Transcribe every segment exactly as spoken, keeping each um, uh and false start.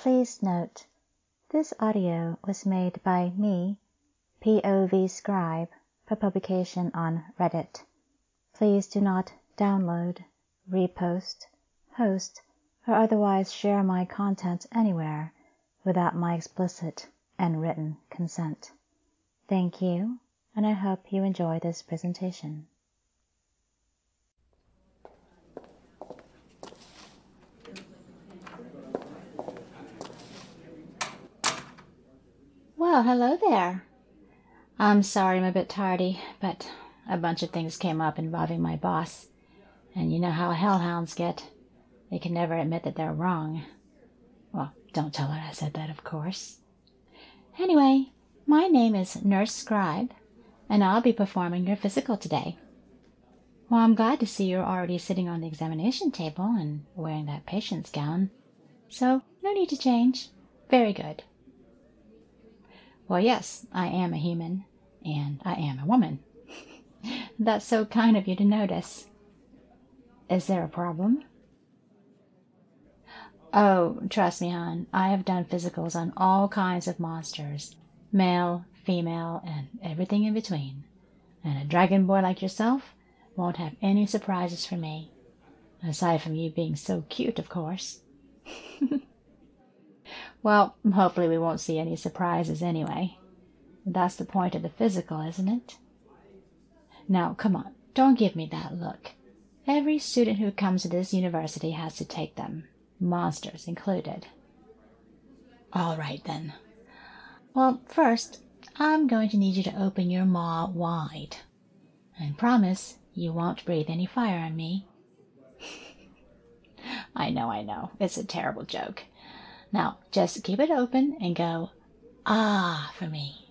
Please note, this audio was made by me, P O V Scribe, for publication on Reddit. Please do not download, repost, host, or otherwise share my content anywhere without my explicit and written consent. Thank you, and I hope you enjoy this presentation. Well, hello there. I'm sorry I'm a bit tardy, but a bunch of things came up involving my boss, and you know how hellhounds get. They can never admit that they're wrong. Well, don't tell her I said that, of course. Anyway, my name is Nurse Scribe, and I'll be performing your physical today. Well, I'm glad to see you're already sitting on the examination table and wearing that patient's gown, so no need to change. Very good. Well, yes, I am a human, and I am a woman. That's so kind of you to notice. Is there a problem? Oh, trust me, hon, I have done physicals on all kinds of monsters, male, female, and everything in between. And a dragon boy like yourself won't have any surprises for me, aside from you being so cute, of course. Well, hopefully we won't see any surprises anyway. That's the point of the physical, isn't it? Now, come on, don't give me that look. Every student who comes to this university has to take them, monsters included. All right, then. Well, first, I'm going to need you to open your maw wide. And promise you won't breathe any fire on me. I know, I know. It's a terrible joke. Now, just keep it open and go, ah, for me.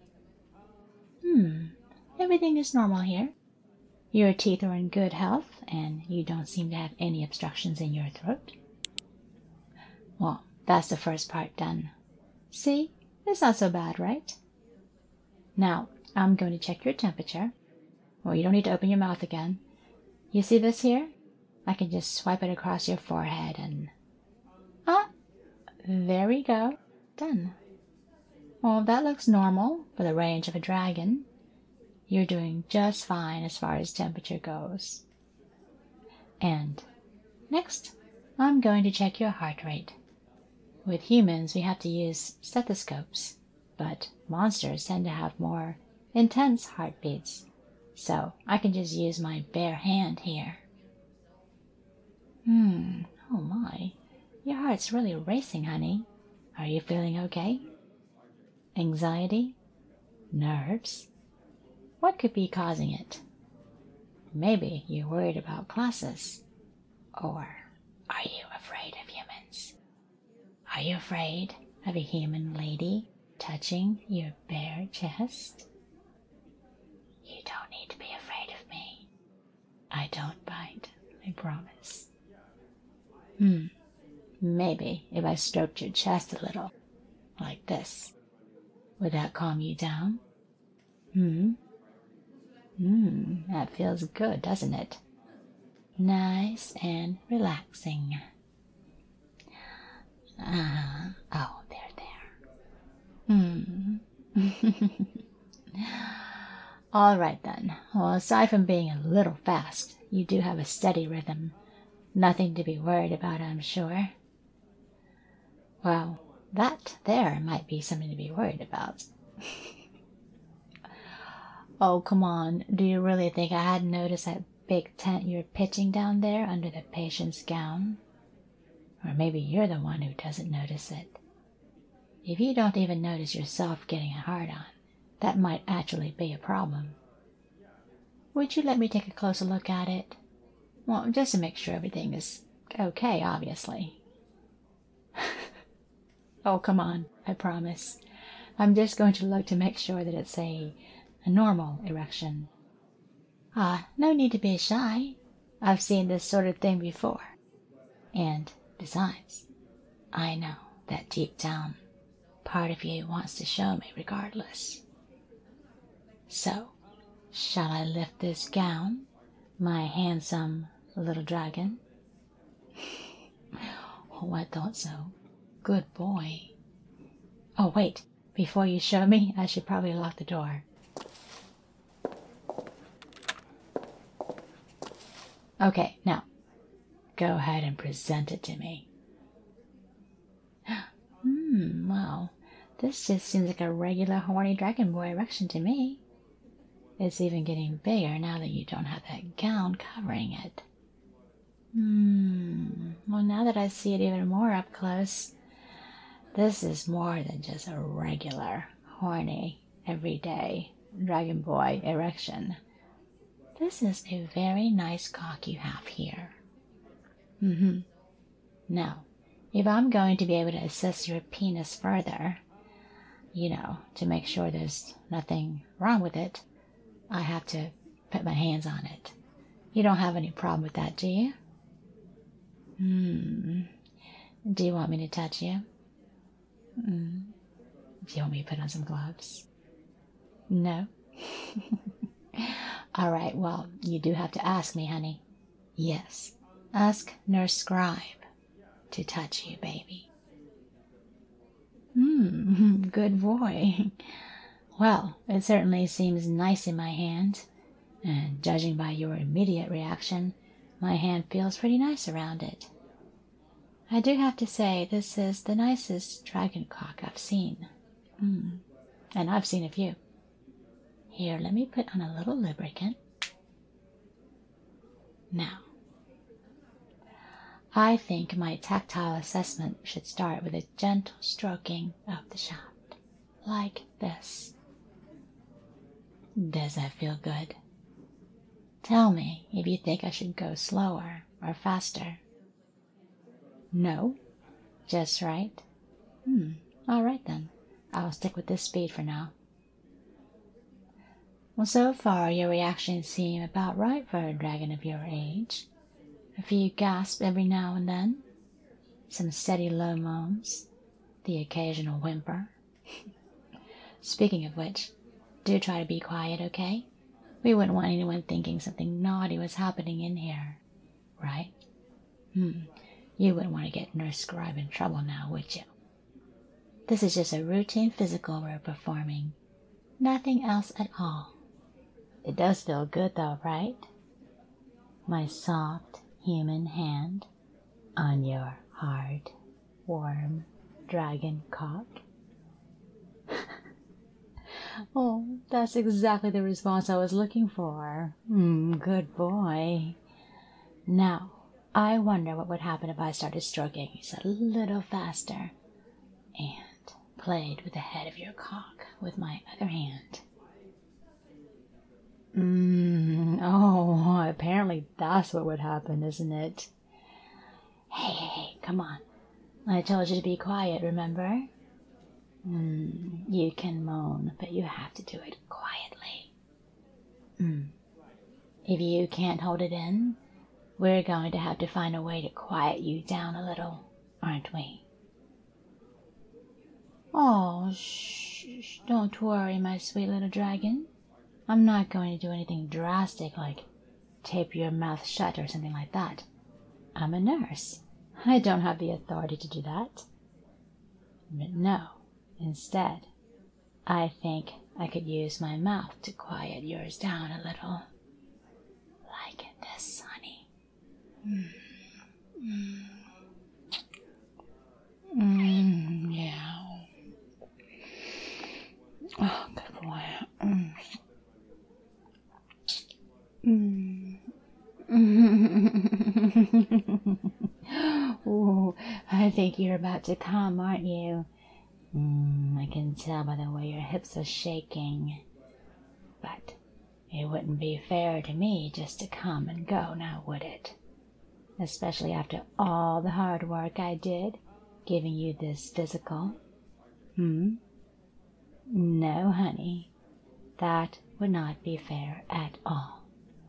Hmm, everything is normal here. Your teeth are in good health, and you don't seem to have any obstructions in your throat. Well, that's the first part done. See, it's not so bad, right? Now, I'm going to check your temperature. Well, you don't need to open your mouth again. You see this here? I can just swipe it across your forehead and... Ah! There we go. Done. Well, that looks normal for the range of a dragon. You're doing just fine as far as temperature goes. And next, I'm going to check your heart rate. With humans, we have to use stethoscopes, but monsters tend to have more intense heartbeats, so I can just use my bare hand here. Hmm, oh my. Your heart's really racing, honey. Are you feeling okay? Anxiety? Nerves? What could be causing it? Maybe you're worried about classes. Or are you afraid of humans? Are you afraid of a human lady touching your bare chest? You don't need to be afraid of me. I don't bite, I promise. Hmm. Maybe if I stroked your chest a little, like this, would that calm you down? Hmm? Hmm, that feels good, doesn't it? Nice and relaxing. Uh, oh, there, there. Hmm. All right, then. Well, aside from being a little fast, you do have a steady rhythm. Nothing to be worried about, I'm sure. Well, that there might be something to be worried about. Oh, come on. Do you really think I hadn't noticed that big tent you're pitching down there under the patient's gown? Or maybe you're the one who doesn't notice it. If you don't even notice yourself getting a hard-on, that might actually be a problem. Would you let me take a closer look at it? Well, just to make sure everything is okay, obviously. Oh, come on, I promise. I'm just going to look to make sure that it's a, a normal erection. Ah, no need to be shy. I've seen this sort of thing before. And besides, I know that deep down, part of you wants to show me regardless. So, shall I lift this gown, my handsome little dragon? Oh, I thought so. good boy. Oh, wait. Before you show me, I should probably lock the door. Okay, now, go ahead and present it to me. Hmm, well, this just seems like a regular horny dragon boy erection to me. It's even getting bigger now that you don't have that gown covering it. Hmm, well, now that I see it even more up close, this is more than just a regular, horny, everyday dragon boy erection. This is a very nice cock you have here. Mm-hmm. Now, if I'm going to be able to assess your penis further, you know, to make sure there's nothing wrong with it, I have to put my hands on it. You don't have any problem with that, do you? Hmm. Do you want me to touch you? Hmm. Do you want me to put on some gloves? No? All right, well, you do have to ask me, honey. Yes, ask Nurse Scribe to touch you, baby. Hmm, good boy. Well, it certainly seems nice in my hand, and judging by your immediate reaction, my hand feels pretty nice around it. I do have to say, this is the nicest dragon cock I've seen. Mm. And I've seen a few. Here, let me put on a little lubricant. Now, I think my tactile assessment should start with a gentle stroking of the shaft, like this. Does that feel good? Tell me if you think I should go slower or faster. No? Just right? Hmm, all right then. I'll stick with this speed for now. Well, so far your reactions seem about right for a dragon of your age. A few gasps every now and then, some steady low moans, the occasional whimper. Speaking of which, do try to be quiet, okay? We wouldn't want anyone thinking something naughty was happening in here, right? Hmm, you wouldn't want to get Nurse Scribe in trouble now, would you? This is just a routine physical we're performing. Nothing else at all. It does feel good though, right? My soft human hand on your hard, warm dragon cock. Oh, that's exactly the response I was looking for. Mm, good boy. Now, I wonder what would happen if I started stroking just a little faster and played with the head of your cock with my other hand. Mm, oh, apparently that's what would happen, isn't it? Hey, hey, hey, come on. I told you to be quiet, remember? Mm, you can moan, but you have to do it quietly. Mm. If you can't hold it in, we're going to have to find a way to quiet you down a little, aren't we? Oh, shh, don't worry, my sweet little dragon. I'm not going to do anything drastic like tape your mouth shut or something like that. I'm a nurse. I don't have the authority to do that. But no, instead, I think I could use my mouth to quiet yours down a little. Like this, honey. Mm. Mm. Mm, yeah. Oh, good boy. Mm. Mm. Ooh, I think you're about to come, aren't you? Mm, I can tell by the way your hips are shaking. But it wouldn't be fair to me just to come and go, now would it? Especially after all the hard work I did, giving you this physical. Hmm? No, honey, that would not be fair at all.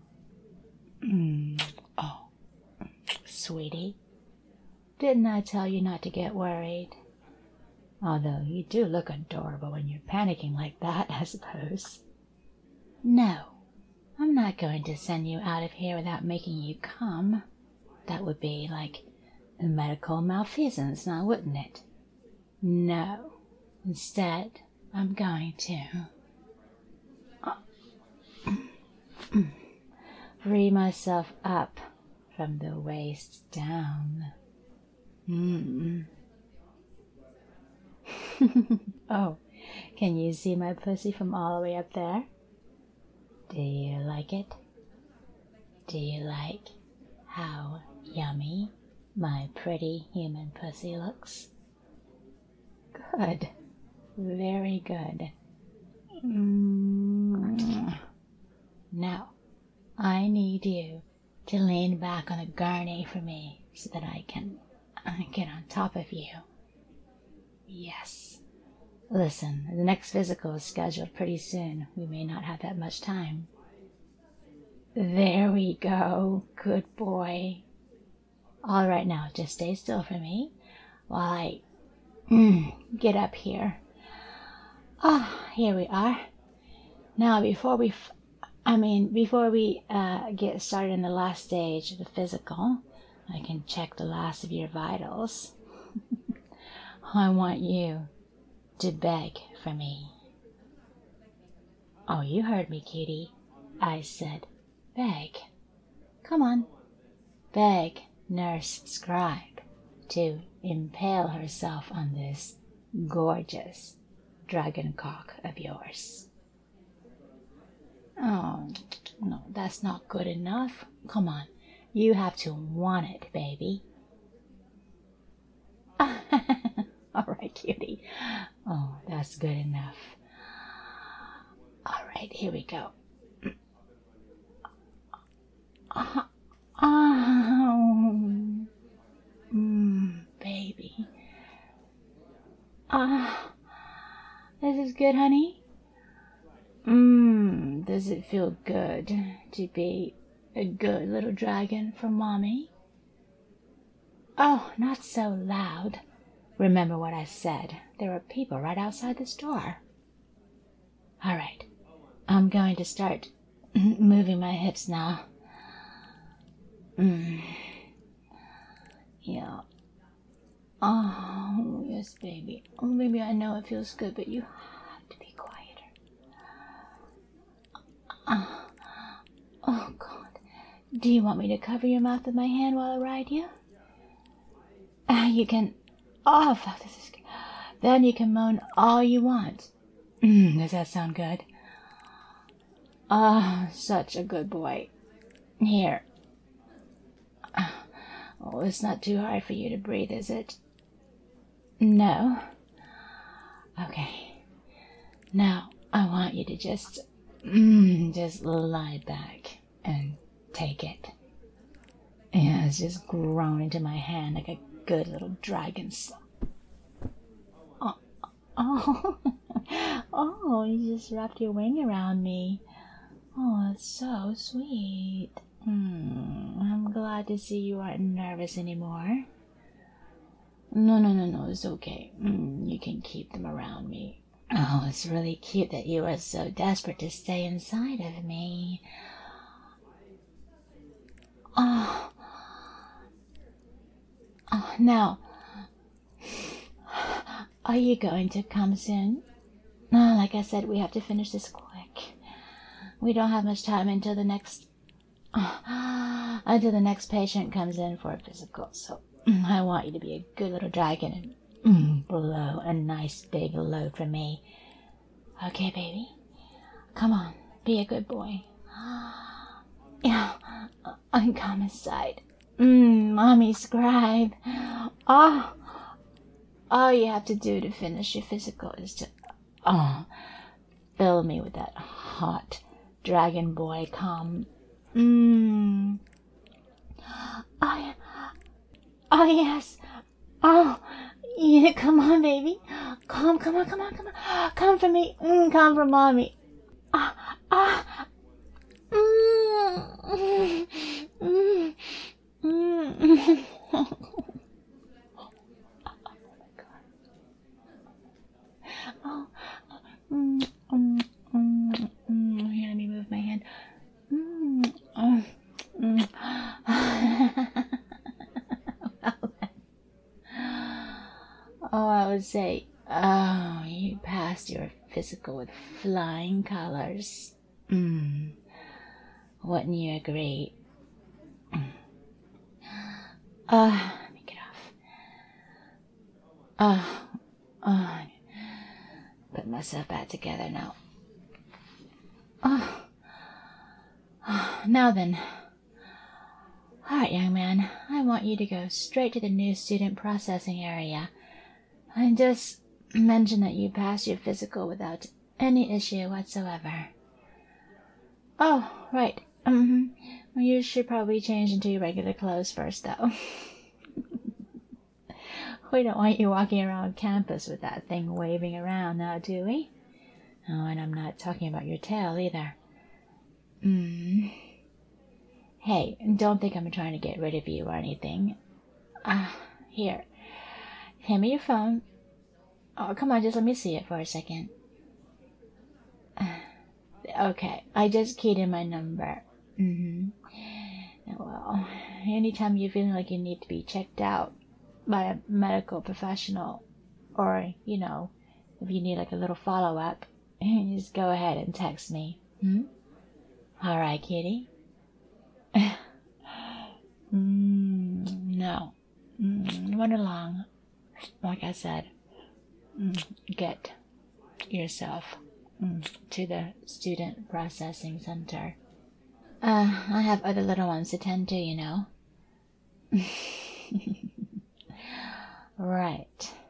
Mm. Oh, sweetie, didn't I tell you not to get worried? Although you do look adorable when you're panicking like that, I suppose. No, I'm not going to send you out of here without making you come. That would be like a medical malfeasance, now wouldn't it? No. Instead, I'm going to free myself up from the waist down. Mm. Oh, can you see my pussy from all the way up there? Do you like it? Do you like how yummy my pretty human pussy looks? Good. Very good. Mm. Now, I need you to lean back on a gurney for me so that I can uh, get on top of you. Yes. Listen, the next physical is scheduled pretty soon. We may not have that much time. There we go. Good boy. All right, now, just stay still for me while I mm, get up here. Ah, oh, here we are. Now, before we, f- I mean, before we uh, get started in the last stage of the physical, I can check the last of your vitals. I want you to beg for me. Oh, you heard me, cutie. I said beg. Come on. Beg Nurse Scribe to impale herself on this gorgeous dragon cock of yours. Oh, no, that's not good enough. Come on. You have to want it, baby. All right, cutie. Oh, that's good enough. All right, here we go. Oh, oh. Mm, baby. Ah, this is good, honey. Mmm, does it feel good to be a good little dragon for mommy? Oh, not so loud. Remember what I said. There are people right outside this door. All right, I'm going to start moving my hips now. Mm. Yeah. Oh, yes, baby. Oh, baby, I know it feels good, but you have to be quieter. Oh, oh, God. Do you want me to cover your mouth with my hand while I ride you? Uh, you can... Oh, fuck, this is good. Then you can moan all you want. Mm, does that sound good? Ah, oh, such a good boy. Here. Oh, it's not too hard for you to breathe, is it? No? Okay. Now, I want you to just... Mm, just lie back and take it. Yeah, it's just grown into my hand like a good little dragon slug. Oh, oh, oh, you just wrapped your wing around me. Oh, that's so sweet. Hmm, I'm glad to see you aren't nervous anymore. No, no, no, no, it's okay. Mm, you can keep them around me. Oh, it's really cute that you are so desperate to stay inside of me. Oh, oh now, are you going to come soon? Oh, like I said, we have to finish this quick. We don't have much time until the next... Oh, until the next patient comes in for a physical, so I want you to be a good little dragon and mm, blow a nice big load for me. Okay, baby? Come on, be a good boy. Yeah, I'm come inside. Mmm, Mommy Scribe. Oh, all you have to do to finish your physical is to, oh, fill me with that hot dragon boy cum. Mmm. Oh, oh, yes. Oh, yeah, come on, baby. Come, come on, come on, come on. Come for me. Mm, come for mommy. Ah, ah. Mm, mm, mm, mm. Oh, mm, mm, mm, mm. Here, let me move my hand. Mm, oh, mm. Oh, I would say, oh, you passed your physical with flying colors. Mm. Wouldn't you agree? Uh, let me get off. Uh, uh, put myself back together now. Oh, now then. Alright, young man, I want you to go straight to the new student processing area and just mention that you passed your physical without any issue whatsoever. Oh, right. Mm-hmm. Well, you should probably change into your regular clothes first, though. We don't want you walking around campus with that thing waving around now, do we? Oh, and I'm not talking about your tail either. Mm. Hey, don't think I'm trying to get rid of you or anything. Ah, uh, here. Hand me your phone. Oh, come on, just let me see it for a second. Okay, I just keyed in my number. Mm-hmm. Well, anytime you're feeling like you need to be checked out by a medical professional, or, you know, if you need like a little follow-up, just go ahead and text me. Hmm? All right, kitty? mm, no. Mm, run along. Like I said, mm, get yourself mm, to the student processing center. Uh, I have other little ones to tend to, you know. Right.